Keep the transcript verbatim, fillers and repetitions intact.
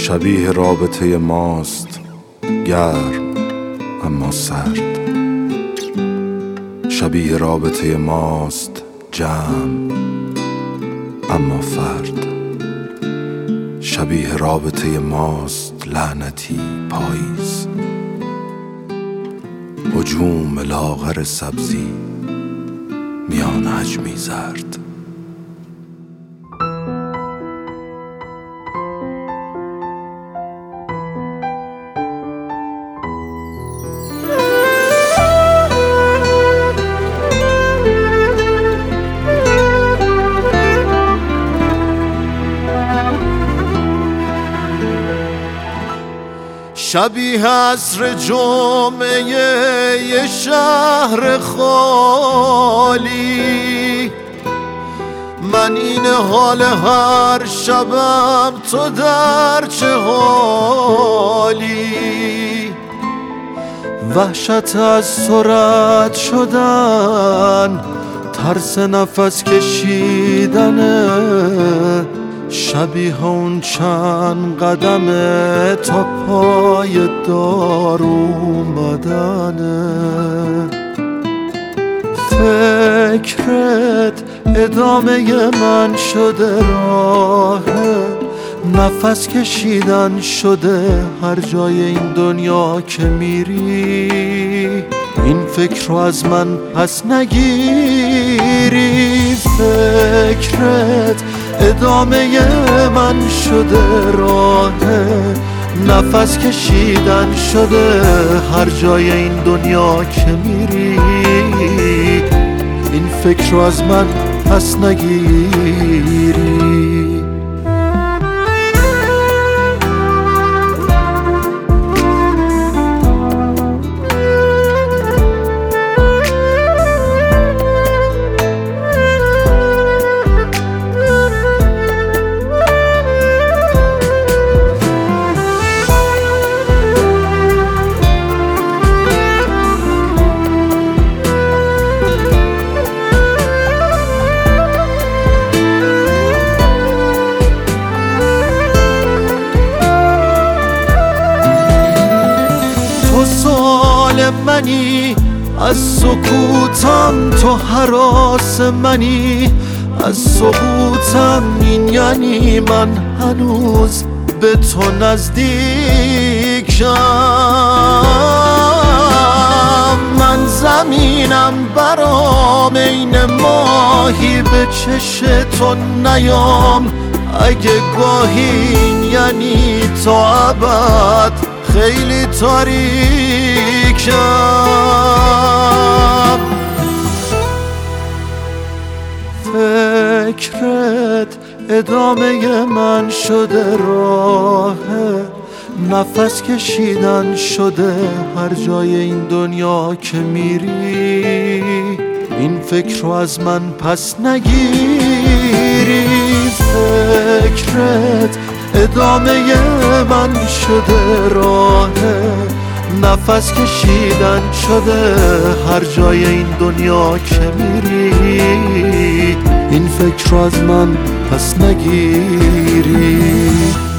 شبیه رابطه ماست گرم اما سرد، شبیه رابطه ماست جمع اما فرد، شبیه رابطه ماست لعنتی پاییز، هجوم لاغر سبزی میان حجمی زرد. شبیه عصر جمعه یه شهر خالی، من این حال هر شبم تو در چه حالی، وحشت از سرعت شدن، ترس نفس کشیدنه، شبیه اون چند قدمه تا پای دار اومدنه. فکرت ادامه من شده، راه نفس کشیدن شده هر جای این دنیا که میری، این فکر رو از من پس نگیری. فکرت ادامه من شده، راه نفس کشیدن شده هر جای این دنیا که میری، این فکر رو از من پس نگیری. منی از سکوتم، تو هراس منی از سقوطم، این یعنی من هنوز به تو نزدیکم. من زمینم برام این ماهی به چش تو نیام، اگه گاهی این یعنی تا ابد خیلی تاریکم. فکرت ادامه من شده، راه نفس کشیدن شده هر جای این دنیا که میری، این فکر رو از من پس نگیری. فکرت ادامه من شده، راه نفس کشیدن شده هر جای این دنیا که میری، این فکر رو از من پس نگیری.